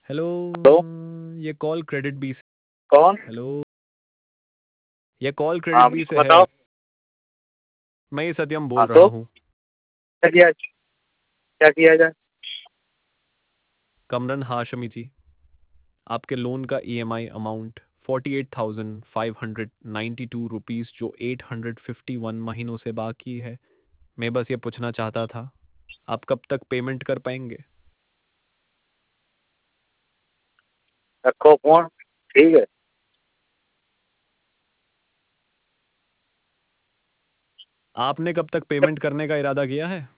Hello. Hello. ये call credit B से। कौन? हेलो। ये कॉल क्रेडिट हाँ, बी से है। बताओ। मैं ही सत्यम हाँ, बोल रहा तो हूँ। क्या किया जाए? कमरन हाशमी जी, आपके लोन का ईएमआई अमाउंट 48,592 रुपीज़ जो 851 महीनों से बाकी है। मैं बस ये पूछना चाहता था, आप कब तक पेमेंट कर पाएंगे? रखो फोन। ठीक है। आपने कब तक पेमेंट करने का इरादा किया है?